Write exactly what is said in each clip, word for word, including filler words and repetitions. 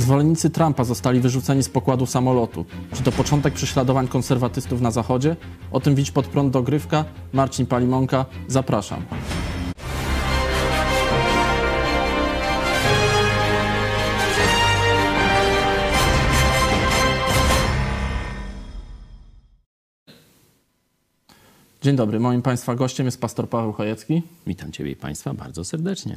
Zwolennicy Trumpa zostali wyrzuceni z pokładu samolotu. Czy to początek prześladowań konserwatystów na Zachodzie? O tym Widź pod prąd dogrywka. Marcin Palimonka, zapraszam. Dzień dobry, moim Państwa gościem jest pastor Paweł Chojecki. Witam Ciebie i Państwa bardzo serdecznie.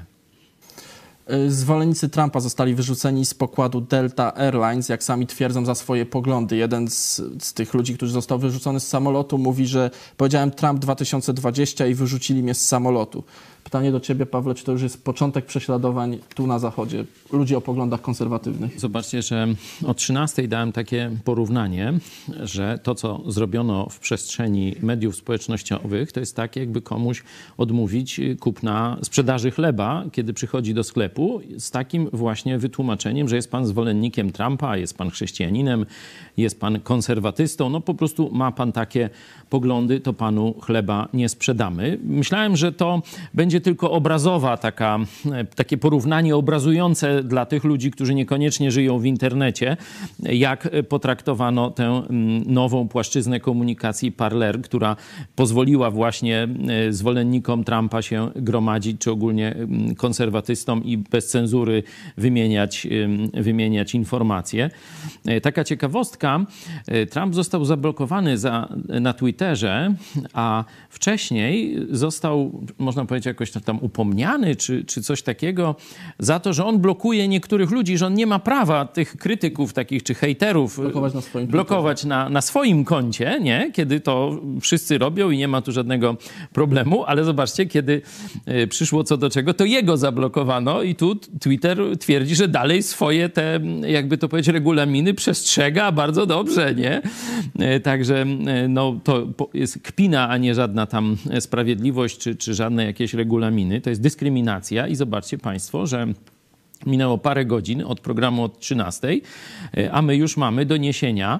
Zwolennicy Trumpa zostali wyrzuceni z pokładu Delta Airlines, jak sami twierdzą, za swoje poglądy. Jeden z, z tych ludzi, który został wyrzucony z samolotu, mówi, że powiedziałem Trump dwa tysiące dwadzieścia i wyrzucili mnie z samolotu. Pytanie do Ciebie, Pawle, czy to już jest początek prześladowań tu na Zachodzie, ludzi o poglądach konserwatywnych? Zobaczcie, że o trzynastej dałem takie porównanie, że to, co zrobiono w przestrzeni mediów społecznościowych, to jest tak, jakby komuś odmówić kupna sprzedaży chleba, kiedy przychodzi do sklepu, z takim właśnie wytłumaczeniem, że jest pan zwolennikiem Trumpa, jest pan chrześcijaninem, jest pan konserwatystą, no po prostu ma pan takie poglądy, to panu chleba nie sprzedamy. Myślałem, że to będzie tylko obrazowa taka, takie porównanie obrazujące dla tych ludzi, którzy niekoniecznie żyją w internecie, jak potraktowano tę nową płaszczyznę komunikacji Parler, która pozwoliła właśnie zwolennikom Trumpa się gromadzić, czy ogólnie konserwatystom i bez cenzury wymieniać, wymieniać informacje. Taka ciekawostka, Trump został zablokowany za, na Twitterze, a wcześniej został, można powiedzieć, jakoś tam upomniany, czy, czy coś takiego, za to, że on blokuje niektórych ludzi, że on nie ma prawa tych krytyków takich, czy hejterów blokować na swoim, blokować na, na swoim koncie, nie? Kiedy to wszyscy robią i nie ma tu żadnego problemu, ale zobaczcie, kiedy przyszło co do czego, to jego zablokowano i tu Twitter twierdzi, że dalej swoje te, jakby to powiedzieć, regulaminy przestrzega bardzo dobrze, nie? Także no, to jest kpina, a nie żadna tam sprawiedliwość, czy, czy żadne jakieś regulaminy. To jest dyskryminacja i zobaczcie Państwo, że minęło parę godzin od programu od trzynastej, a my już mamy doniesienia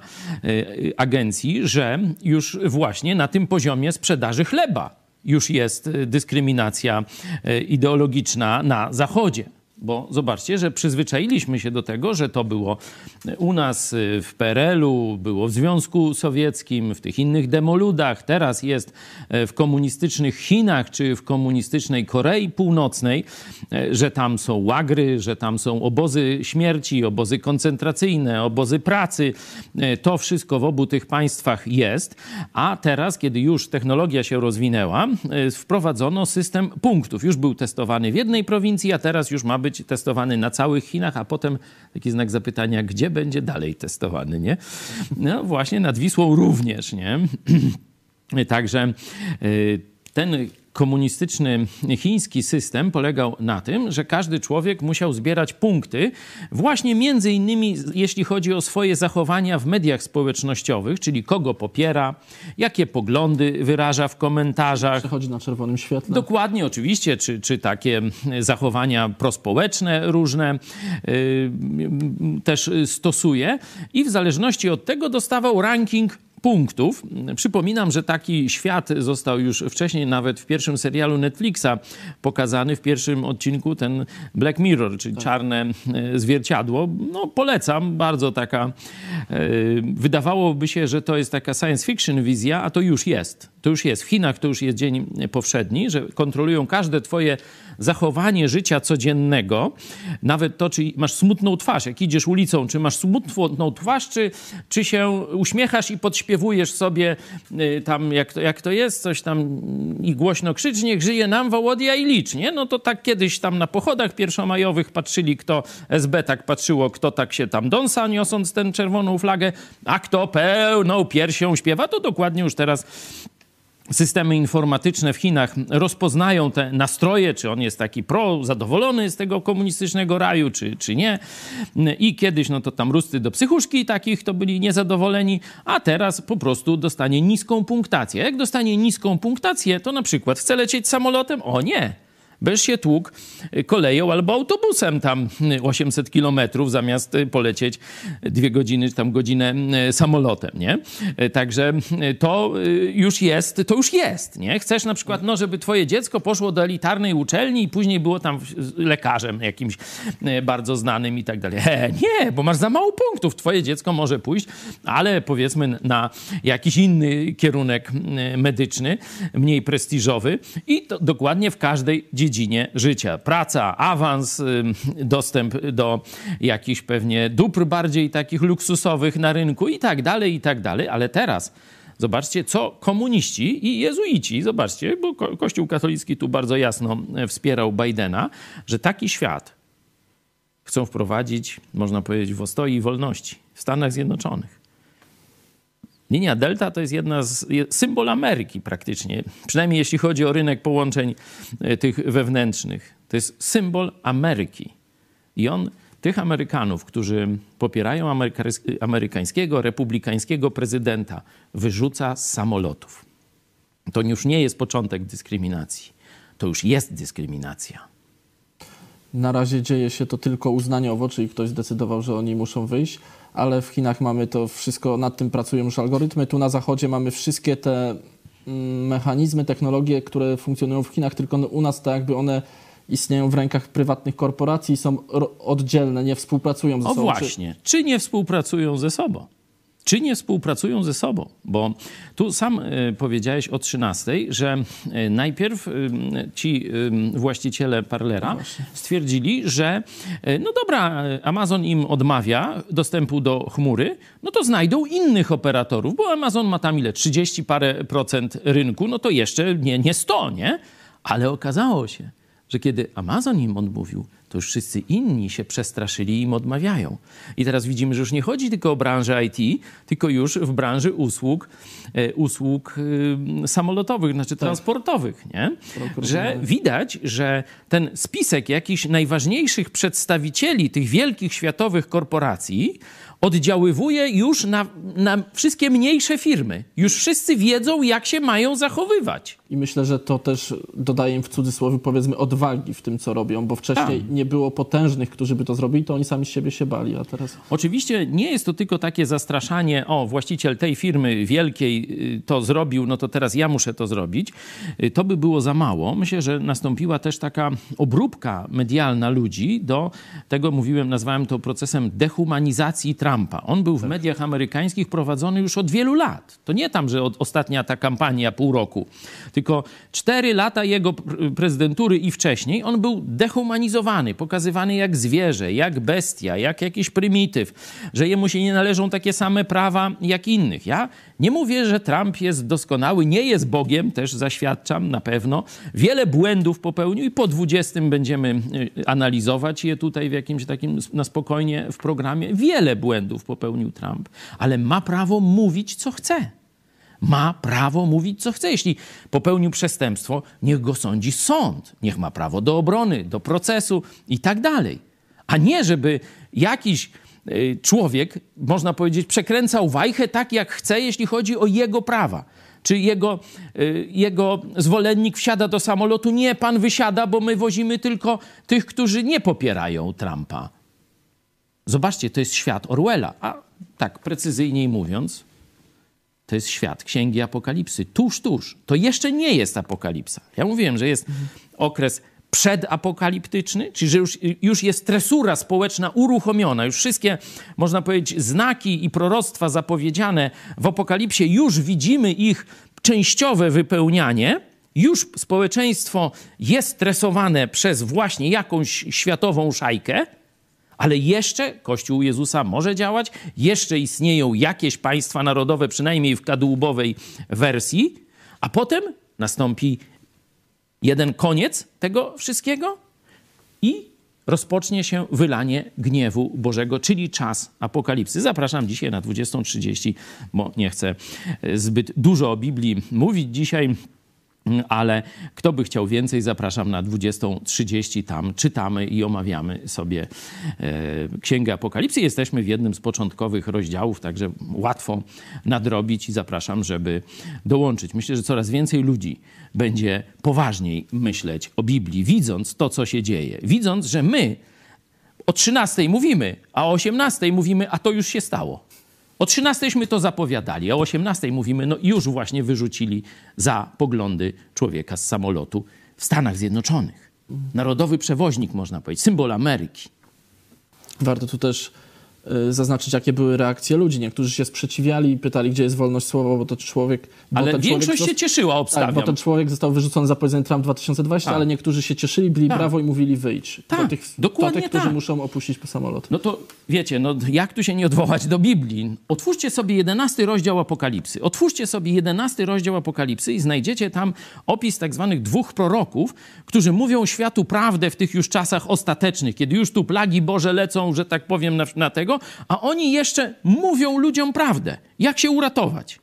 agencji, że już właśnie na tym poziomie sprzedaży chleba już jest dyskryminacja ideologiczna na Zachodzie. Bo zobaczcie, że przyzwyczailiśmy się do tego, że to było u nas w P R L u, było w Związku Sowieckim, w tych innych demoludach, teraz jest w komunistycznych Chinach czy w komunistycznej Korei Północnej, że tam są łagry, że tam są obozy śmierci, obozy koncentracyjne, obozy pracy. To wszystko w obu tych państwach jest, a teraz, kiedy już technologia się rozwinęła, wprowadzono system punktów. Już był testowany w jednej prowincji, a teraz już ma być być testowany na całych Chinach, a potem taki znak zapytania, gdzie będzie dalej testowany, nie? No właśnie nad Wisłą również, nie? Także ten komunistyczny chiński system polegał na tym, że każdy człowiek musiał zbierać punkty właśnie między innymi jeśli chodzi o swoje zachowania w mediach społecznościowych, czyli kogo popiera, jakie poglądy wyraża w komentarzach. Przechodzi na czerwonym świetle. Dokładnie, oczywiście, czy, czy takie zachowania prospołeczne różne yy, też stosuje i w zależności od tego dostawał ranking punktów. Przypominam, że taki świat został już wcześniej, nawet w pierwszym serialu Netflixa pokazany, w pierwszym odcinku ten Black Mirror, czyli tak. Czarne zwierciadło. No polecam, bardzo taka, wydawałoby się, że to jest taka science fiction wizja, a to już jest. To już jest. W Chinach to już jest dzień powszedni, że kontrolują każde twoje zachowanie życia codziennego, nawet to, czy masz smutną twarz, jak idziesz ulicą, czy masz smutną twarz, czy, czy się uśmiechasz i podśpiewujesz sobie y, tam, jak to, jak to jest, coś tam i głośno krzycz, niech żyje nam Wołodia i licz, nie? No to tak kiedyś tam na pochodach pierwszomajowych patrzyli, kto S B tak patrzyło, kto tak się tam dąsa, niosąc tę czerwoną flagę, a kto pełną piersią śpiewa, to dokładnie już teraz systemy informatyczne w Chinach rozpoznają te nastroje, czy on jest taki pro, zadowolony z tego komunistycznego raju, czy, czy nie. I kiedyś, no to tam ruscy do psychuszki takich, to byli niezadowoleni, a teraz po prostu dostanie niską punktację. Jak dostanie niską punktację, to na przykład chce lecieć samolotem? O nie! Będziesz się tłukł koleją albo autobusem tam osiemset kilometrów zamiast polecieć dwie godziny, czy tam godzinę samolotem, nie? Także to już jest, to już jest, nie? Chcesz na przykład, no, żeby twoje dziecko poszło do elitarnej uczelni i później było tam lekarzem jakimś bardzo znanym i tak dalej. He, nie, bo masz za mało punktów. Twoje dziecko może pójść, ale powiedzmy na jakiś inny kierunek medyczny, mniej prestiżowy i to dokładnie w każdej dziedzinie życia. Praca, awans, dostęp do jakichś pewnie dóbr bardziej takich luksusowych na rynku i tak dalej, i tak dalej. Ale teraz zobaczcie, co komuniści i jezuici, zobaczcie, bo ko- Kościół katolicki tu bardzo jasno wspierał Bidena, że taki świat chcą wprowadzić, można powiedzieć, w ostoi wolności w Stanach Zjednoczonych. Linia Delta to jest jedna z symbol Ameryki praktycznie, przynajmniej jeśli chodzi o rynek połączeń tych wewnętrznych. To jest symbol Ameryki. I on tych Amerykanów, którzy popierają ameryka- amerykańskiego, republikańskiego prezydenta, wyrzuca z samolotów. To już nie jest początek dyskryminacji. To już jest dyskryminacja. Na razie dzieje się to tylko uznaniowo, czyli ktoś zdecydował, że oni muszą wyjść, ale w Chinach mamy to wszystko, nad tym pracują już algorytmy. Tu na zachodzie mamy wszystkie te mechanizmy, technologie, które funkcjonują w Chinach, tylko u nas tak jakby one istnieją w rękach prywatnych korporacji i są oddzielne, nie współpracują ze o sobą. O właśnie, czy nie współpracują ze sobą? Czy nie współpracują ze sobą? Bo tu sam y, powiedziałeś o trzynastej, że y, najpierw y, ci y, właściciele Parlera no stwierdzili, że y, no dobra, Amazon im odmawia dostępu do chmury, no to znajdą innych operatorów, bo Amazon ma tam ile? trzydzieści parę procent rynku, no to jeszcze nie, nie sto, nie? Ale okazało się, że kiedy Amazon im odmówił, to już wszyscy inni się przestraszyli i im odmawiają. I teraz widzimy, że już nie chodzi tylko o branżę I T, tylko już w branży usług, e, usług e, samolotowych, znaczy tak. transportowych, nie? Że widać, że ten spisek jakichś najważniejszych przedstawicieli tych wielkich światowych korporacji oddziaływuje już na, na wszystkie mniejsze firmy. Już wszyscy wiedzą, jak się mają zachowywać. I myślę, że to też dodaje im w cudzysłowie, powiedzmy, odwagi w tym, co robią, bo wcześniej tak. nie było potężnych, którzy by to zrobili, to oni sami z siebie się bali, a teraz... Oczywiście nie jest to tylko takie zastraszanie, o, właściciel tej firmy wielkiej to zrobił, no to teraz ja muszę to zrobić. To by było za mało. Myślę, że nastąpiła też taka obróbka medialna ludzi do tego, mówiłem, nazwałem to procesem dehumanizacji Trumpa. On był w tak. mediach amerykańskich prowadzony już od wielu lat. To nie tam, że od, ostatnia ta kampania pół roku, tylko cztery lata jego prezydentury i wcześniej on był dehumanizowany, pokazywany jak zwierzę, jak bestia, jak jakiś prymityw, że jemu się nie należą takie same prawa jak innych. Ja nie mówię, że Trump jest doskonały, nie jest Bogiem, też zaświadczam na pewno. Wiele błędów popełnił i po dwudziestym będziemy analizować je tutaj w jakimś takim, na spokojnie w programie. Wiele błędów popełnił Trump, ale ma prawo mówić, co chce. Ma prawo mówić, co chce. Jeśli popełnił przestępstwo, niech go sądzi sąd. Niech ma prawo do obrony, do procesu i tak dalej. A nie, żeby jakiś y, człowiek, można powiedzieć, przekręcał wajchę tak, jak chce, jeśli chodzi o jego prawa. Czy jego, y, jego zwolennik wsiada do samolotu? Nie, pan wysiada, bo my wozimy tylko tych, którzy nie popierają Trumpa. Zobaczcie, to jest świat Orwella. A tak precyzyjniej mówiąc, to jest świat Księgi Apokalipsy. Tuż, tuż. To jeszcze nie jest apokalipsa. Ja mówiłem, że jest mhm. okres przedapokaliptyczny, czyli że już, już jest tresura społeczna uruchomiona. Już wszystkie, można powiedzieć, znaki i proroctwa zapowiedziane w Apokalipsie, już widzimy ich częściowe wypełnianie. Już społeczeństwo jest stresowane przez właśnie jakąś światową szajkę, ale jeszcze Kościół Jezusa może działać, jeszcze istnieją jakieś państwa narodowe, przynajmniej w kadłubowej wersji, a potem nastąpi jeden koniec tego wszystkiego i rozpocznie się wylanie gniewu Bożego, czyli czas apokalipsy. Zapraszam dzisiaj na dwudziestą trzydzieści, bo nie chcę zbyt dużo o Biblii mówić dzisiaj. Ale kto by chciał więcej, zapraszam na dwudziestą trzydzieści. Tam czytamy i omawiamy sobie e, Księgę Apokalipsy. Jesteśmy w jednym z początkowych rozdziałów, także łatwo nadrobić i zapraszam, żeby dołączyć. Myślę, że coraz więcej ludzi będzie poważniej myśleć o Biblii, widząc to, co się dzieje. Widząc, że my o trzynastej mówimy, a o osiemnastej mówimy, a to już się stało. O trzynastejśmy to zapowiadali, a o osiemnastej mówimy, no już właśnie wyrzucili za poglądy człowieka z samolotu w Stanach Zjednoczonych. Narodowy przewoźnik, można powiedzieć, symbol Ameryki. Warto tu też y, zaznaczyć, jakie były reakcje ludzi. Niektórzy się sprzeciwiali i pytali, gdzie jest wolność słowa, bo to człowiek... Bo ale ten większość człowiek się cieszyła, obstawiam. Tak, bo ten człowiek został wyrzucony za powiedzenie Trump dwa tysiące dwudziesty, ale niektórzy się cieszyli, bili tak. brawo i mówili wyjdź. Tak, do tych, dokładnie do tych, którzy tak. muszą opuścić samolot. No to wiecie, no jak tu się nie odwołać do Biblii? Otwórzcie sobie jedenasty rozdział Apokalipsy. Otwórzcie sobie jedenasty rozdział Apokalipsy i znajdziecie tam opis tak zwanych dwóch proroków, którzy mówią światu prawdę w tych już czasach ostatecznych, kiedy już tu plagi Boże lecą, że tak powiem, na, na tego, a oni jeszcze mówią ludziom prawdę. Jak się uratować?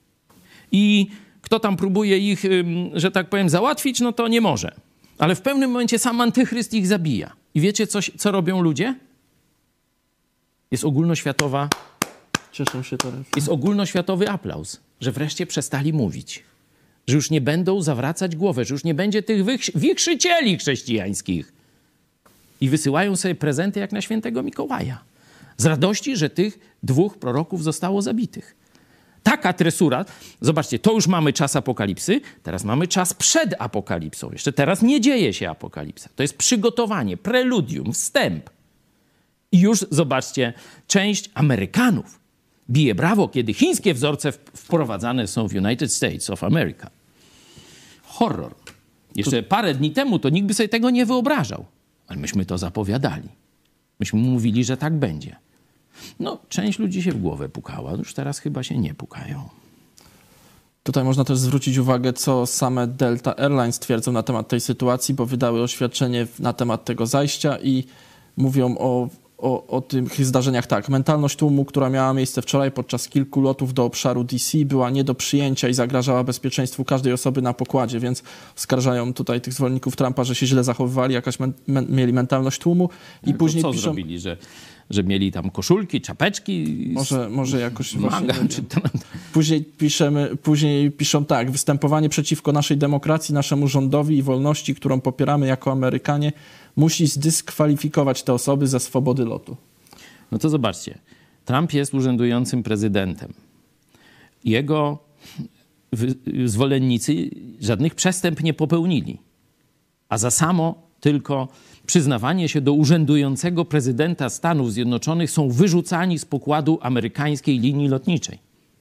I kto tam próbuje ich, że tak powiem, załatwić, no to nie może. Ale w pewnym momencie sam antychryst ich zabija. I wiecie, co, co robią ludzie? Jest ogólnoświatowa... Cieszę się teraz. Jest ogólnoświatowy aplauz, że wreszcie przestali mówić. Że już nie będą zawracać głowę, że już nie będzie tych wichrzycieli chrześcijańskich. I wysyłają sobie prezenty jak na świętego Mikołaja. Z radości, że tych dwóch proroków zostało zabitych. Taka tresura, zobaczcie, to już mamy czas apokalipsy, teraz mamy czas przed apokalipsą. Jeszcze teraz nie dzieje się apokalipsa. To jest przygotowanie, preludium, wstęp. I już, zobaczcie, część Amerykanów bije brawo, kiedy chińskie wzorce wprowadzane są w United States of America. Horror. Jeszcze parę dni temu to nikt by sobie tego nie wyobrażał. Ale myśmy to zapowiadali. Myśmy mówili, że tak będzie. No, część ludzi się w głowę pukała. Już teraz chyba się nie pukają. Tutaj można też zwrócić uwagę, co same Delta Airlines twierdzą na temat tej sytuacji, bo wydały oświadczenie na temat tego zajścia i mówią o, o, o tych zdarzeniach tak. Mentalność tłumu, która miała miejsce wczoraj podczas kilku lotów do obszaru D C, była nie do przyjęcia i zagrażała bezpieczeństwu każdej osoby na pokładzie, więc oskarżają tutaj tych zwolenników Trumpa, że się źle zachowywali, jakaś men, men, mieli mentalność tłumu. I no później co piszą... zrobili, że... że mieli tam koszulki, czapeczki. Może, może jakoś maga, właśnie, czy to... później, piszemy, później piszą tak. Występowanie przeciwko naszej demokracji, naszemu rządowi i wolności, którą popieramy jako Amerykanie, musi zdyskwalifikować te osoby ze swobody lotu. No to zobaczcie. Trump jest urzędującym prezydentem. Jego zwolennicy żadnych przestępstw nie popełnili. A za samo tylko przyznawanie się do urzędującego prezydenta Stanów Zjednoczonych są wyrzucani z pokładu amerykańskiej linii lotniczej.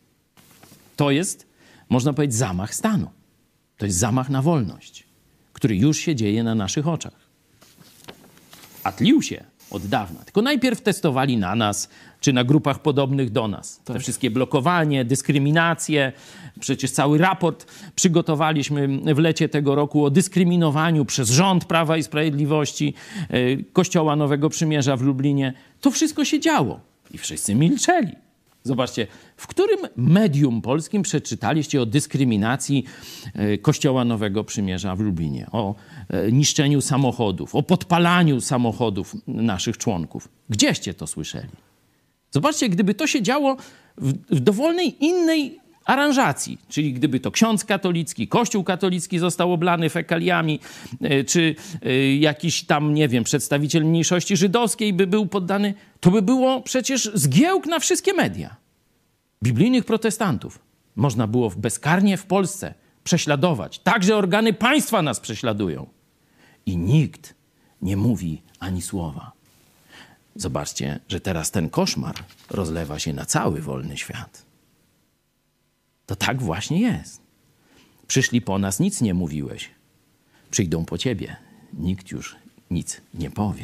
To jest, można powiedzieć, zamach stanu. To jest zamach na wolność, który już się dzieje na naszych oczach. A tlił się od dawna. Tylko najpierw testowali na nas, czy na grupach podobnych do nas. Te tak. wszystkie blokowanie, dyskryminacje. Przecież cały raport przygotowaliśmy w lecie tego roku o dyskryminowaniu przez rząd Prawa i Sprawiedliwości Kościoła Nowego Przymierza w Lublinie. To wszystko się działo i wszyscy milczeli. Zobaczcie, w którym medium polskim przeczytaliście o dyskryminacji Kościoła Nowego Przymierza w Lublinie, o niszczeniu samochodów, o podpalaniu samochodów naszych członków? Gdzieście to słyszeli? Zobaczcie, gdyby to się działo w, w dowolnej innej aranżacji, czyli gdyby to ksiądz katolicki, kościół katolicki został oblany fekaliami, czy jakiś tam, nie wiem, przedstawiciel mniejszości żydowskiej by był poddany, to by było przecież zgiełk na wszystkie media. Biblijnych protestantów można było bezkarnie w Polsce prześladować. Także organy państwa nas prześladują. I nikt nie mówi ani słowa. Zobaczcie, że teraz ten koszmar rozlewa się na cały wolny świat. To tak właśnie jest. Przyszli po nas, nic nie mówiłeś. Przyjdą po ciebie, nikt już nic nie powie.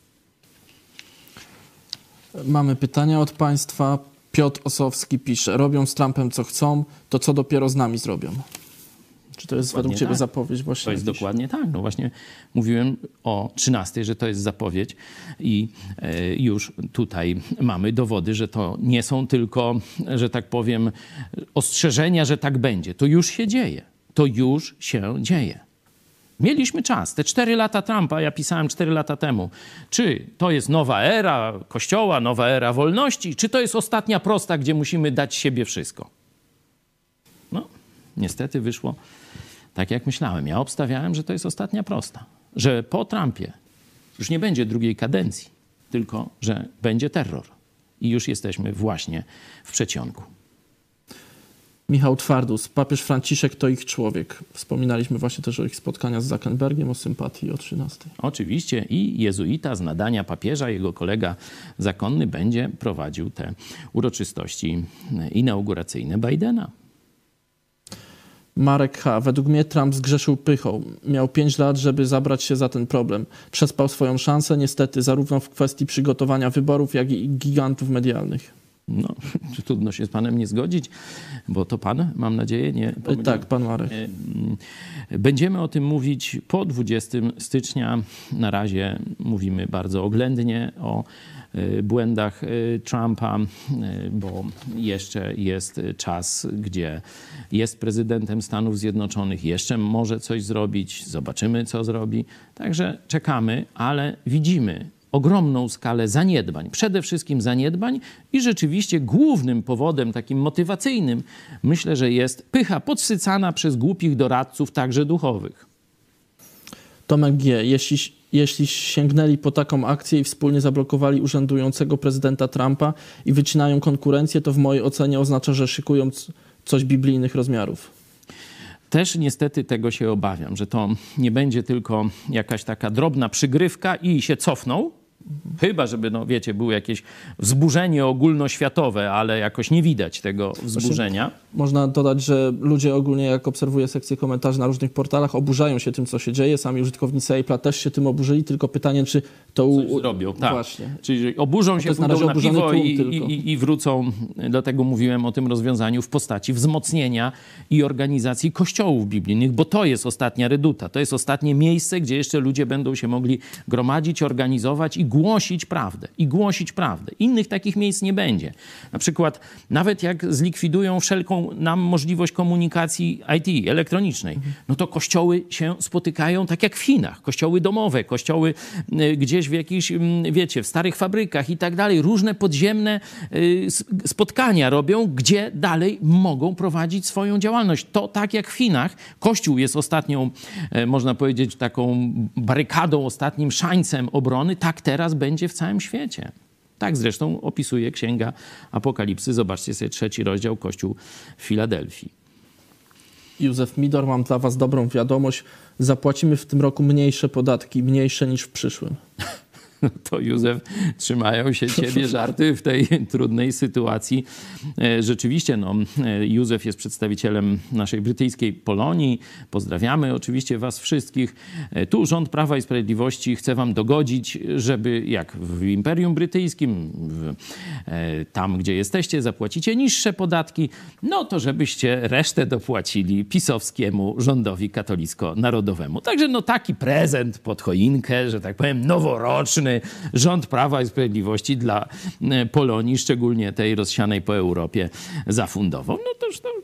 Mamy pytania od państwa. Piotr Osowski pisze, robią z Trumpem co chcą, to co dopiero z nami zrobią? Czy to jest Dokładnie według ciebie tak. zapowiedź właśnie? To jest jakiś? dokładnie tak. No właśnie mówiłem o trzynastej, że to jest zapowiedź i e, już tutaj mamy dowody, że to nie są tylko, że tak powiem, ostrzeżenia, że tak będzie. To już się dzieje. To już się dzieje. Mieliśmy czas. Te cztery lata Trumpa, ja pisałem cztery lata temu, czy to jest nowa era Kościoła, nowa era wolności, czy to jest ostatnia prosta, gdzie musimy dać siebie wszystko? No, niestety wyszło tak, jak myślałem. Ja obstawiałem, że to jest ostatnia prosta. Że po Trumpie już nie będzie drugiej kadencji, tylko że będzie terror. I już jesteśmy właśnie w przedsionku. Michał Twardus, papież Franciszek to ich człowiek. Wspominaliśmy właśnie też o ich spotkaniach z Zuckerbergiem, o sympatii o trzynastej. Oczywiście i jezuita z nadania papieża, jego kolega zakonny będzie prowadził te uroczystości inauguracyjne Bidena. Marek H. Według mnie Trump zgrzeszył pychą. Miał pięć lat, żeby zabrać się za ten problem. Przespał swoją szansę, niestety, zarówno w kwestii przygotowania wyborów, jak i gigantów medialnych. No, trudno się z panem nie zgodzić, bo to pan, mam nadzieję, nie pomylił. Tak, pan Marek. Będziemy o tym mówić po dwudziestego stycznia. Na razie mówimy bardzo oględnie o błędach Trumpa, bo jeszcze jest czas, gdzie jest prezydentem Stanów Zjednoczonych, jeszcze może coś zrobić, zobaczymy, co zrobi. Także czekamy, ale widzimy ogromną skalę zaniedbań, przede wszystkim zaniedbań i rzeczywiście głównym powodem takim motywacyjnym myślę, że jest pycha podsycana przez głupich doradców, także duchowych. Tomek G. Jeśli, jeśli sięgnęli po taką akcję i wspólnie zablokowali urzędującego prezydenta Trumpa i wycinają konkurencję, to w mojej ocenie oznacza, że szykują coś biblijnych rozmiarów. Też niestety tego się obawiam, że to nie będzie tylko jakaś taka drobna przygrywka i się cofną. Chyba, żeby, no wiecie, było jakieś wzburzenie ogólnoświatowe, ale jakoś nie widać tego wzburzenia. Właśnie można dodać, że ludzie ogólnie, jak obserwuję sekcję komentarzy na różnych portalach, oburzają się tym, co się dzieje. Sami użytkownicy Apple'a też się tym oburzyli, tylko pytanie, czy to... Coś zrobią, tak. Właśnie. Czyli oburzą się, pójdą na, na piwo i, i, i wrócą, dlatego mówiłem o tym rozwiązaniu w postaci wzmocnienia i organizacji kościołów biblijnych, bo to jest ostatnia reduta, to jest ostatnie miejsce, gdzie jeszcze ludzie będą się mogli gromadzić, organizować i głosić prawdę. I głosić prawdę. Innych takich miejsc nie będzie. Na przykład nawet jak zlikwidują wszelką nam możliwość komunikacji I T, elektronicznej, no to kościoły się spotykają tak jak w Chinach. Kościoły domowe, kościoły gdzieś w jakichś, wiecie, w starych fabrykach i tak dalej. Różne podziemne spotkania robią, gdzie dalej mogą prowadzić swoją działalność. To tak jak w Chinach. Kościół jest ostatnią, można powiedzieć, taką barykadą, ostatnim szańcem obrony. Tak teraz będzie w całym świecie. Tak zresztą opisuje Księga Apokalipsy. Zobaczcie sobie trzeci rozdział, Kościół w Filadelfii. Józef Midor, mam dla was dobrą wiadomość. Zapłacimy w tym roku mniejsze podatki, mniejsze niż w przyszłym. To Józef, trzymają się ciebie żarty w tej trudnej sytuacji. Rzeczywiście, no, Józef jest przedstawicielem naszej brytyjskiej Polonii. Pozdrawiamy oczywiście was wszystkich. Tu rząd Prawa i Sprawiedliwości chce wam dogodzić, żeby jak w Imperium Brytyjskim, w, tam gdzie jesteście, zapłacicie niższe podatki, no to żebyście resztę dopłacili pisowskiemu rządowi katolicko-narodowemu. Także no taki prezent pod choinkę, że tak powiem, noworoczny, rząd Prawa i Sprawiedliwości dla Polonii, szczególnie tej rozsianej po Europie, zafundował. No toż to...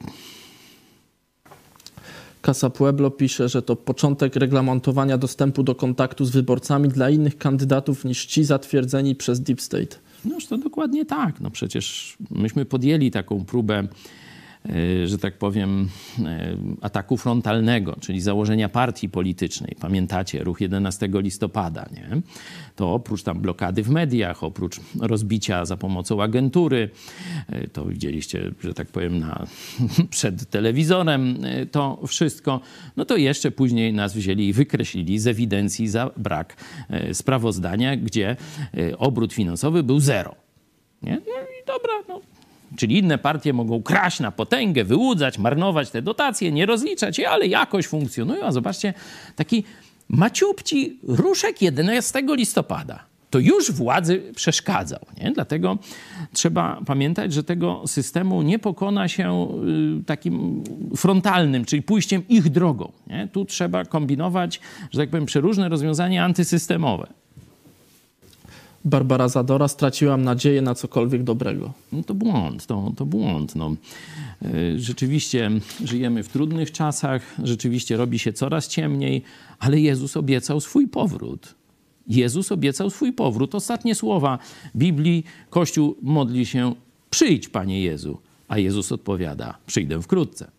Casa Pueblo pisze, że to początek reglamentowania dostępu do kontaktu z wyborcami dla innych kandydatów niż ci zatwierdzeni przez Deep State. Noż to dokładnie tak. No przecież myśmy podjęli taką próbę, że tak powiem, ataku frontalnego, czyli założenia partii politycznej. Pamiętacie, ruch jedenastego listopada, nie? To oprócz tam blokady w mediach, oprócz rozbicia za pomocą agentury, to widzieliście, że tak powiem, na, przed telewizorem to wszystko, no to jeszcze później nas wzięli i wykreślili z ewidencji za brak sprawozdania, gdzie obrót finansowy był zero. Nie? No i dobra, no. Czyli inne partie mogą kraść na potęgę, wyłudzać, marnować te dotacje, nie rozliczać je, ale jakoś funkcjonują. A zobaczcie, taki maciupci ruszek jedenastego listopada. To już władzy przeszkadzał. Nie? Dlatego trzeba pamiętać, że tego systemu nie pokona się takim frontalnym, czyli pójściem ich drogą. Nie? Tu trzeba kombinować, że tak powiem, przeróżne rozwiązania antysystemowe. Barbara Zadora, straciłam nadzieję na cokolwiek dobrego. No to błąd, to, to błąd. No. Rzeczywiście żyjemy w trudnych czasach, rzeczywiście robi się coraz ciemniej, ale Jezus obiecał swój powrót. Jezus obiecał swój powrót. Ostatnie słowa Biblii, Kościół modli się: przyjdź, Panie Jezu. A Jezus odpowiada: przyjdę wkrótce.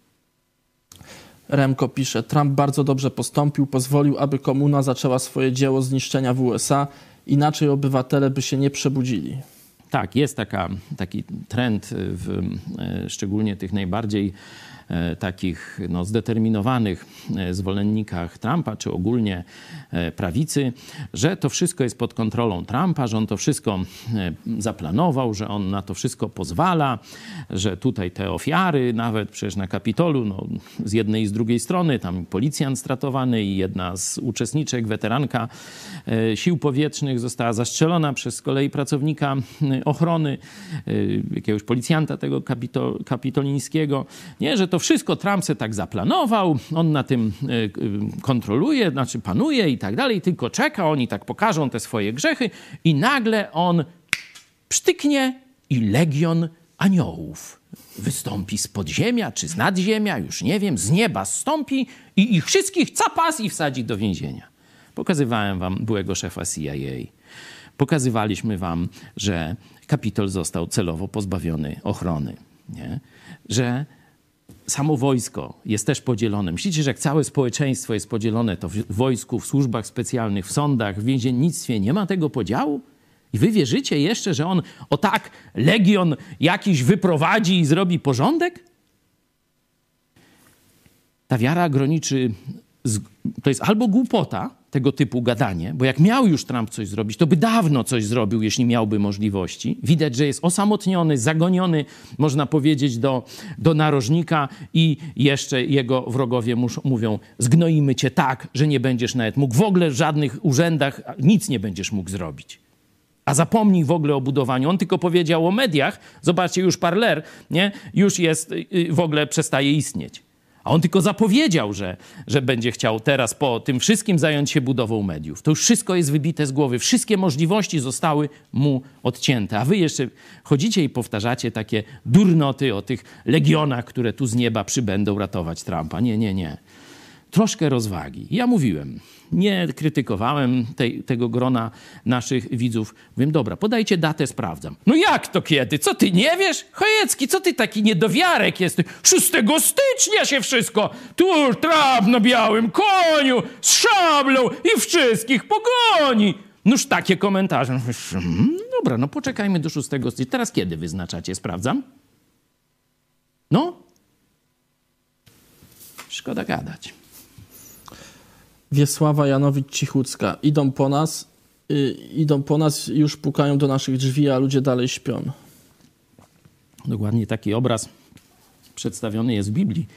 Remko pisze, Trump bardzo dobrze postąpił, pozwolił, aby komuna zaczęła swoje dzieło zniszczenia w U S A, inaczej obywatele by się nie przebudzili. Tak, jest taka, taki trend w szczególnie tych najbardziej takich no, zdeterminowanych zwolennikach Trumpa, czy ogólnie prawicy, że to wszystko jest pod kontrolą Trumpa, że on to wszystko zaplanował, że on na to wszystko pozwala, że tutaj te ofiary, nawet przecież na Kapitolu, no, z jednej i z drugiej strony, tam policjant stratowany i jedna z uczestniczek, weteranka sił powietrznych została zastrzelona przez z kolei pracownika ochrony, jakiegoś policjanta tego kapito, kapitolińskiego. Nie, że to wszystko Trump se tak zaplanował, on na tym kontroluje, znaczy panuje i tak dalej, tylko czeka, oni tak pokażą te swoje grzechy i nagle on psztyknie i legion aniołów wystąpi z podziemia czy z nadziemia, już nie wiem, z nieba zstąpi i ich wszystkich capas i wsadzi do więzienia. Pokazywałem wam byłego szefa C I A. Pokazywaliśmy wam, że Kapitol został celowo pozbawiony ochrony, nie? Że samo wojsko jest też podzielone. Myślicie, że jak całe społeczeństwo jest podzielone, to w wojsku, w służbach specjalnych, w sądach, w więziennictwie nie ma tego podziału? I wy wierzycie jeszcze, że on o tak legion jakiś wyprowadzi i zrobi porządek? Ta wiara graniczy, z, to jest albo głupota, tego typu gadanie, bo jak miał już Trump coś zrobić, to by dawno coś zrobił, jeśli miałby możliwości. Widać, że jest osamotniony, zagoniony, można powiedzieć, do, do narożnika i jeszcze jego wrogowie muszą, mówią: zgnoimy cię tak, że nie będziesz nawet mógł w ogóle w żadnych urzędach, nic nie będziesz mógł zrobić. A zapomnij w ogóle o budowaniu. On tylko powiedział o mediach, zobaczcie, już Parler, nie? Już jest, w ogóle przestaje istnieć. A on tylko zapowiedział, że, że będzie chciał teraz po tym wszystkim zająć się budową mediów. To już wszystko jest wybite z głowy. Wszystkie możliwości zostały mu odcięte. A wy jeszcze chodzicie i powtarzacie takie durnoty o tych legionach, które tu z nieba przybędą ratować Trumpa. Nie, nie, nie. Troszkę rozwagi. Ja mówiłem, nie krytykowałem tej, tego grona naszych widzów. Mówię: dobra, podajcie datę, sprawdzam. No jak to kiedy? Co ty nie wiesz? Chojecki, co ty taki niedowiarek jesteś? szóstego stycznia się wszystko. Tu Trump na białym koniu z szablą i wszystkich pogoni. Noż takie komentarze. Hmm, dobra, no poczekajmy do szóstego stycznia. Teraz kiedy wyznaczacie? Sprawdzam. No. Szkoda gadać. Wiesława Janowicz-Cichucka. Idą po nas, y, idą po nas, już pukają do naszych drzwi, a ludzie dalej śpią. Dokładnie taki obraz przedstawiony jest w Biblii.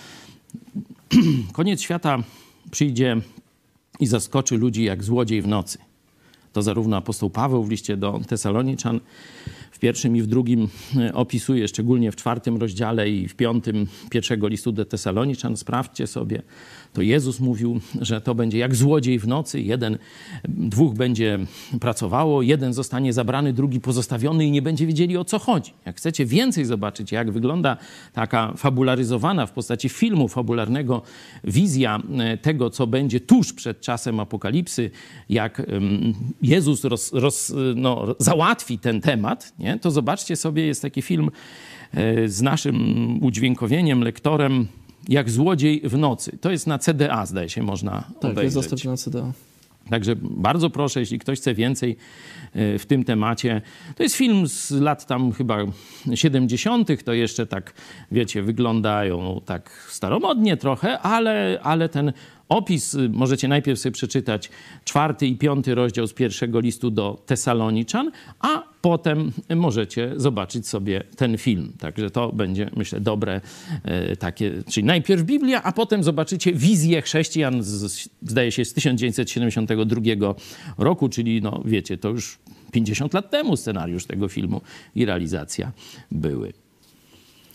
Koniec świata przyjdzie i zaskoczy ludzi jak złodziej w nocy. To zarówno apostoł Paweł w liście do Tesaloniczan w pierwszym i w drugim opisuje, szczególnie w czwartym rozdziale i w piątym pierwszego listu do Tesaloniczan. Sprawdźcie sobie. To Jezus mówił, że to będzie jak złodziej w nocy. Jeden, dwóch będzie pracowało, jeden zostanie zabrany, drugi pozostawiony i nie będzie wiedzieli, o co chodzi. Jak chcecie więcej zobaczyć, jak wygląda taka fabularyzowana w postaci filmu fabularnego wizja tego, co będzie tuż przed czasem apokalipsy, jak Jezus roz, roz, no, załatwi ten temat, nie? To zobaczcie sobie, jest taki film z naszym udźwiękowieniem, lektorem, jak złodziej w nocy. To jest na C D A, zdaje się, można tak, obejrzeć. Tak, jest dostępny na C D A. Także bardzo proszę, jeśli ktoś chce więcej w tym temacie. To jest film z lat tam chyba siedemdziesiątych. To jeszcze tak, wiecie, wyglądają tak staromodnie trochę, ale, ale ten opis możecie najpierw sobie przeczytać czwarty i piąty rozdział z pierwszego listu do Tesaloniczan, a potem możecie zobaczyć sobie ten film. Także to będzie, myślę, dobre e, takie, czyli najpierw Biblia, a potem zobaczycie wizję chrześcijan, z, zdaje się, z tysiąc dziewięćset siedemdziesiątego drugiego roku, czyli, no wiecie, to już pięćdziesiąt lat temu scenariusz tego filmu i realizacja były.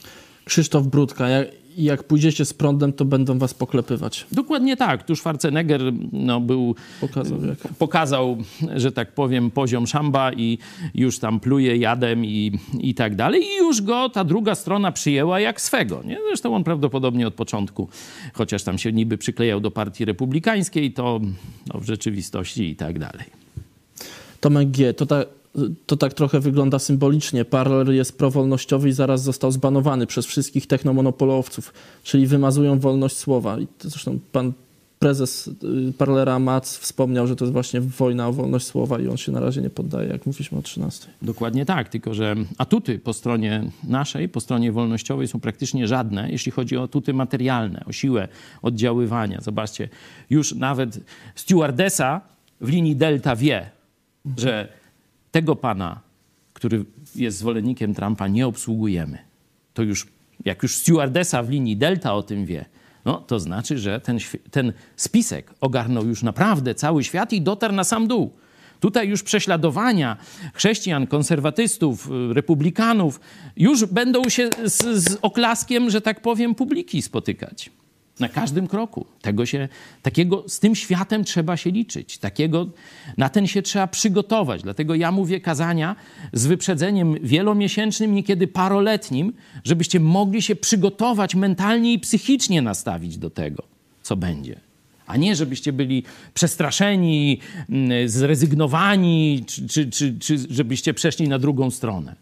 Krzysztof Brudka, jak, jak pójdziecie z prądem, to będą was poklepywać. Dokładnie tak. Tu Schwarzenegger no, był, pokazał, jak. pokazał, że tak powiem, poziom szamba i już tam pluje jadem i, i tak dalej. I już go ta druga strona przyjęła jak swego. Nie? Zresztą on prawdopodobnie od początku, chociaż tam się niby przyklejał do partii republikańskiej, to no, w rzeczywistości i tak dalej. Tomek G., to tak... To tak trochę wygląda symbolicznie. Parler jest prowolnościowy i zaraz został zbanowany przez wszystkich technomonopolowców, czyli wymazują wolność słowa. I zresztą pan prezes Parlera Mac wspomniał, że to jest właśnie wojna o wolność słowa i on się na razie nie poddaje, jak mówiliśmy o trzynastej. Dokładnie tak, tylko że atuty po stronie naszej, po stronie wolnościowej są praktycznie żadne, jeśli chodzi o atuty materialne, o siłę oddziaływania. Zobaczcie, już nawet stewardesa w linii Delta wie, że tego pana, który jest zwolennikiem Trumpa, nie obsługujemy. To już, jak już stewardesa w linii Delta o tym wie, no to znaczy, że ten, ten spisek ogarnął już naprawdę cały świat i dotarł na sam dół. Tutaj już prześladowania chrześcijan, konserwatystów, republikanów już będą się z, z oklaskiem, że tak powiem, publiki spotykać. Na każdym kroku. Tego się, takiego, z tym światem trzeba się liczyć. Takiego, na ten się trzeba przygotować. Dlatego ja mówię kazania z wyprzedzeniem wielomiesięcznym, niekiedy paroletnim, żebyście mogli się przygotować mentalnie i psychicznie nastawić do tego, co będzie. A nie, żebyście byli przestraszeni, zrezygnowani, czy, czy, czy, czy żebyście przeszli na drugą stronę.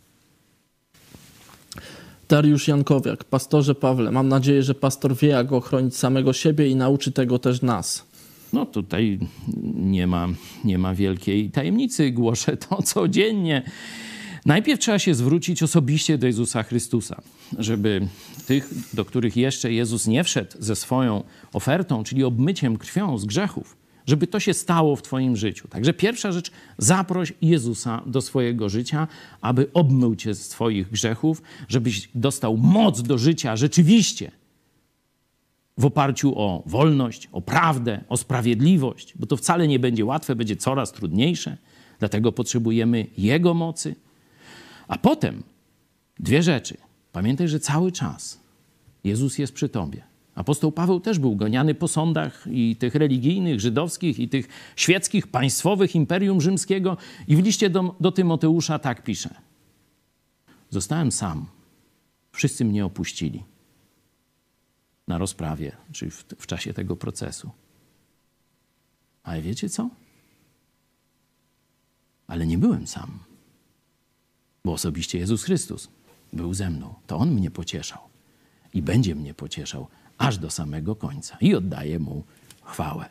Dariusz Jankowiak. Pastorze Pawle, mam nadzieję, że pastor wie, jak ochronić samego siebie i nauczy tego też nas. No tutaj nie ma, nie ma wielkiej tajemnicy. Głoszę to codziennie. Najpierw trzeba się zwrócić osobiście do Jezusa Chrystusa, żeby tych, do których jeszcze Jezus nie wszedł ze swoją ofertą, czyli obmyciem krwią z grzechów, żeby to się stało w twoim życiu. Także pierwsza rzecz, zaproś Jezusa do swojego życia, aby obmył cię z twoich grzechów, żebyś dostał moc do życia rzeczywiście w oparciu o wolność, o prawdę, o sprawiedliwość, bo to wcale nie będzie łatwe, będzie coraz trudniejsze, dlatego potrzebujemy Jego mocy. A potem dwie rzeczy. Pamiętaj, że cały czas Jezus jest przy tobie. Apostoł Paweł też był goniany po sądach i tych religijnych, żydowskich, i tych świeckich, państwowych Imperium Rzymskiego. I w liście do, do Tymoteusza tak pisze. Zostałem sam. Wszyscy mnie opuścili. Na rozprawie, czyli w, w czasie tego procesu. Ale wiecie co? Ale nie byłem sam. Bo osobiście Jezus Chrystus był ze mną. To On mnie pocieszał. I będzie mnie pocieszał aż do samego końca. I oddaję Mu chwałę.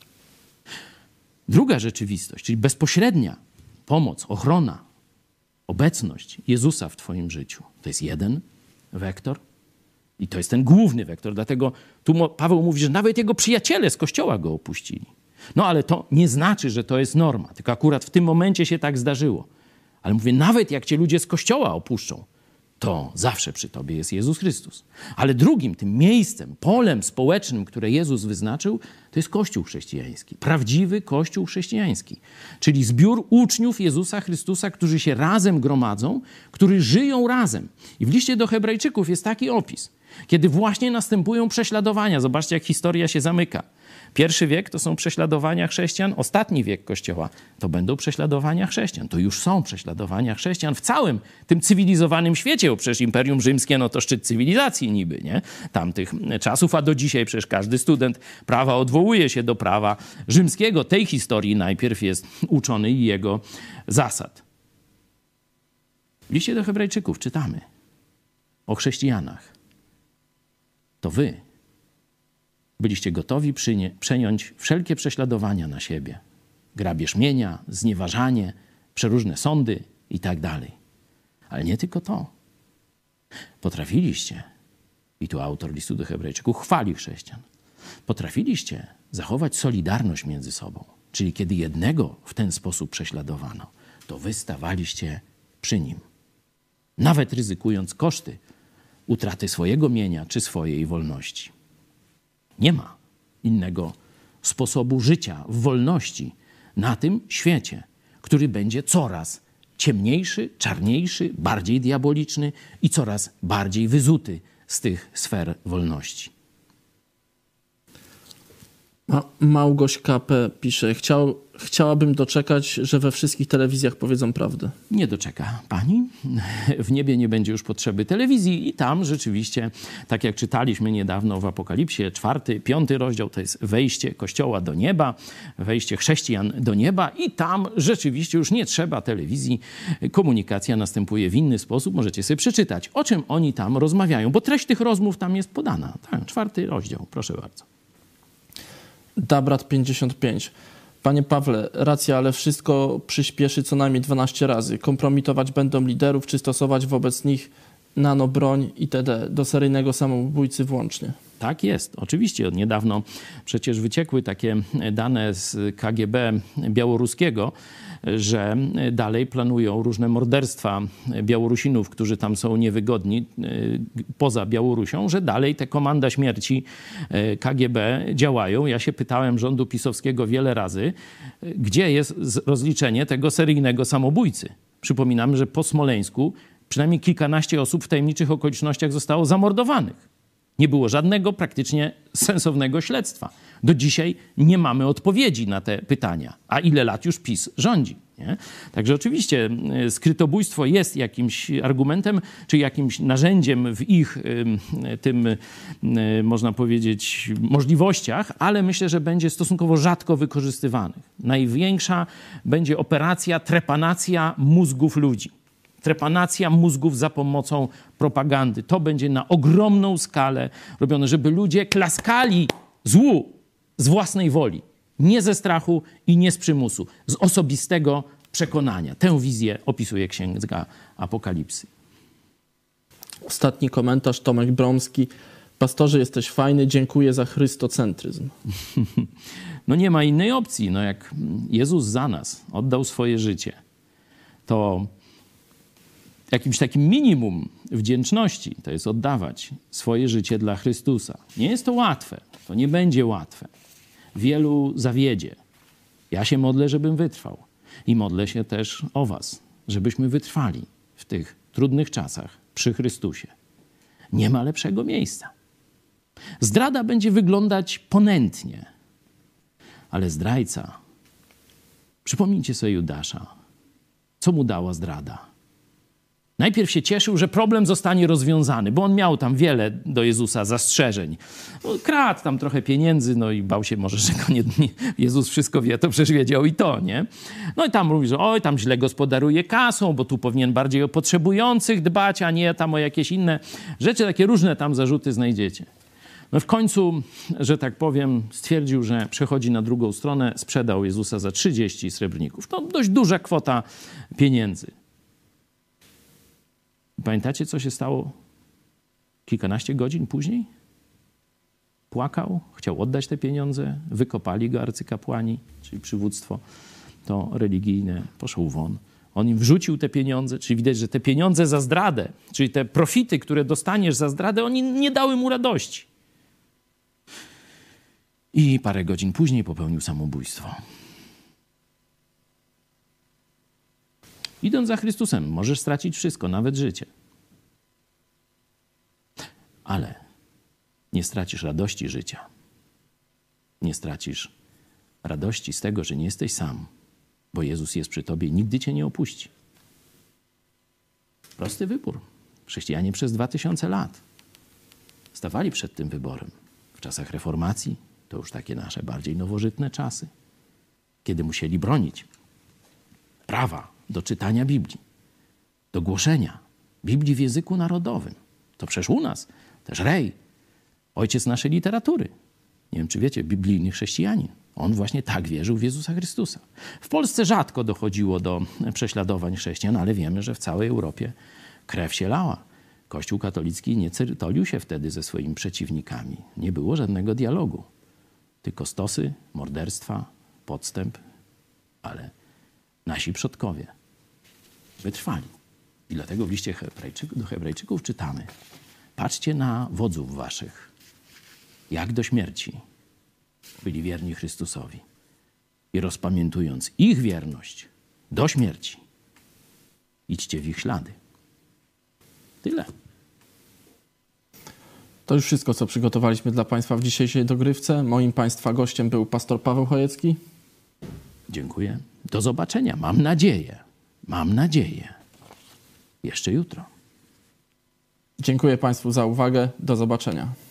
Druga rzeczywistość, czyli bezpośrednia pomoc, ochrona, obecność Jezusa w twoim życiu. To jest jeden wektor. I to jest ten główny wektor. Dlatego tu Paweł mówi, że nawet jego przyjaciele z Kościoła go opuścili. No ale to nie znaczy, że to jest norma. Tylko akurat w tym momencie się tak zdarzyło. Ale mówię, nawet jak cię ludzie z Kościoła opuszczą, to zawsze przy tobie jest Jezus Chrystus. Ale drugim tym miejscem, polem społecznym, które Jezus wyznaczył, to jest Kościół chrześcijański. Prawdziwy Kościół chrześcijański. Czyli zbiór uczniów Jezusa Chrystusa, którzy się razem gromadzą, którzy żyją razem. I w liście do Hebrajczyków jest taki opis, kiedy właśnie następują prześladowania. Zobaczcie, jak historia się zamyka. Pierwszy wiek to są prześladowania chrześcijan, ostatni wiek Kościoła to będą prześladowania chrześcijan. To już są prześladowania chrześcijan w całym tym cywilizowanym świecie, bo przecież Imperium Rzymskie no to szczyt cywilizacji niby, nie? Tamtych czasów, a do dzisiaj przecież każdy student prawa odwołuje się do prawa rzymskiego. Tej historii najpierw jest uczony i jego zasad. W liście do Hebrajczyków czytamy o chrześcijanach. To wy byliście gotowi przynie, przejąć wszelkie prześladowania na siebie. Grabież mienia, znieważanie, przeróżne sądy i tak dalej. Ale nie tylko to. Potrafiliście, i tu autor listu do Hebrajczyków chwali chrześcijan, potrafiliście zachować solidarność między sobą. Czyli kiedy jednego w ten sposób prześladowano, to wy stawaliście przy nim. Nawet ryzykując koszty utraty swojego mienia czy swojej wolności. Nie ma innego sposobu życia w wolności na tym świecie, który będzie coraz ciemniejszy, czarniejszy, bardziej diaboliczny i coraz bardziej wyzuty z tych sfer wolności. Ma Małgoś K P pisze, Chciał, chciałabym doczekać, że we wszystkich telewizjach powiedzą prawdę. Nie doczeka pani. W niebie nie będzie już potrzeby telewizji i tam rzeczywiście, tak jak czytaliśmy niedawno w Apokalipsie, czwarty, piąty rozdział to jest wejście Kościoła do nieba, wejście chrześcijan do nieba i tam rzeczywiście już nie trzeba telewizji. Komunikacja następuje w inny sposób. Możecie sobie przeczytać, o czym oni tam rozmawiają, bo treść tych rozmów tam jest podana. Tak, czwarty rozdział, proszę bardzo. Dabrat pięćdziesiąt pięć. Panie Pawle, racja, ale wszystko przyspieszy co najmniej dwanaście razy. Kompromitować będą liderów, czy stosować wobec nich nanobroń itd. Do seryjnego samobójcy włącznie. Tak jest. Oczywiście od niedawno przecież wyciekły takie dane z K G B białoruskiego, że dalej planują różne morderstwa Białorusinów, którzy tam są niewygodni poza Białorusią, że dalej te komanda śmierci K G B działają. Ja się pytałem rządu pisowskiego wiele razy, gdzie jest rozliczenie tego seryjnego samobójcy. Przypominam, że po Smoleńsku przynajmniej kilkanaście osób w tajemniczych okolicznościach zostało zamordowanych. Nie było żadnego praktycznie sensownego śledztwa. Do dzisiaj nie mamy odpowiedzi na te pytania. A ile lat już PiS rządzi? Nie? Także oczywiście skrytobójstwo jest jakimś argumentem, czy jakimś narzędziem w ich tym, można powiedzieć, możliwościach, ale myślę, że będzie stosunkowo rzadko wykorzystywanych. Największa będzie operacja trepanacja mózgów ludzi. Trepanacja mózgów za pomocą propagandy. To będzie na ogromną skalę robione, żeby ludzie klaskali złu z własnej woli. Nie ze strachu i nie z przymusu. Z osobistego przekonania. Tę wizję opisuje Księga Apokalipsy. Ostatni komentarz, Tomek Bromski. Pastorze, jesteś fajny, dziękuję za chrystocentryzm. No nie ma innej opcji. No jak Jezus za nas oddał swoje życie, to jakimś takim minimum wdzięczności to jest oddawać swoje życie dla Chrystusa. Nie jest to łatwe. To nie będzie łatwe. Wielu zawiedzie. Ja się modlę, żebym wytrwał. I modlę się też o was, żebyśmy wytrwali w tych trudnych czasach przy Chrystusie. Nie ma lepszego miejsca. Zdrada będzie wyglądać ponętnie, ale zdrajca, przypomnijcie sobie Judasza, co mu dała zdrada. Najpierw się cieszył, że problem zostanie rozwiązany, bo on miał tam wiele do Jezusa zastrzeżeń. Kradł tam trochę pieniędzy, no i bał się może, że go nie, nie, Jezus wszystko wie, to przecież wiedział i to, nie? No i tam mówi, że oj, tam źle gospodaruje kasą, bo tu powinien bardziej o potrzebujących dbać, a nie tam o jakieś inne rzeczy. Takie różne tam zarzuty znajdziecie. No w końcu, że tak powiem, stwierdził, że przechodzi na drugą stronę, sprzedał Jezusa za trzydzieści srebrników. To dość duża kwota pieniędzy. Pamiętacie, co się stało kilkanaście godzin później? Płakał, chciał oddać te pieniądze, wykopali go arcykapłani, czyli przywództwo to religijne, poszł won. On im wrzucił te pieniądze, czyli widać, że te pieniądze za zdradę, czyli te profity, które dostaniesz za zdradę, oni nie dały mu radości. I parę godzin później popełnił samobójstwo. Idąc za Chrystusem, możesz stracić wszystko, nawet życie. Ale nie stracisz radości życia. Nie stracisz radości z tego, że nie jesteś sam, bo Jezus jest przy tobie i nigdy cię nie opuści. Prosty wybór. Chrześcijanie przez dwa tysiące lat stawali przed tym wyborem. W czasach reformacji, to już takie nasze bardziej nowożytne czasy, kiedy musieli bronić prawa do czytania Biblii, do głoszenia Biblii w języku narodowym. To przecież u nas też Rej, ojciec naszej literatury. Nie wiem, czy wiecie, biblijny chrześcijanin. On właśnie tak wierzył w Jezusa Chrystusa. W Polsce rzadko dochodziło do prześladowań chrześcijan, ale wiemy, że w całej Europie krew się lała. Kościół katolicki nie certolił się wtedy ze swoimi przeciwnikami. Nie było żadnego dialogu. Tylko stosy, morderstwa, podstęp, ale nasi przodkowie wytrwali. I dlatego w liście Hebrajczyków, do Hebrajczyków czytamy: patrzcie na wodzów waszych, jak do śmierci byli wierni Chrystusowi. I rozpamiętując ich wierność do śmierci, idźcie w ich ślady. Tyle. To już wszystko, co przygotowaliśmy dla Państwa w dzisiejszej dogrywce. Moim Państwa gościem był pastor Paweł Chojecki. Dziękuję. Do zobaczenia. Mam nadzieję. Mam nadzieję. Jeszcze jutro. Dziękuję Państwu za uwagę. Do zobaczenia.